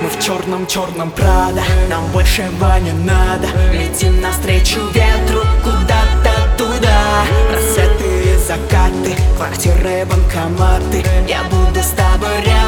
Мы в черном Прада, нам большего не надо. Летим навстречу ветру куда-то туда. Рассветы и закаты, квартиры, банкоматы. Я буду с тобой рядом.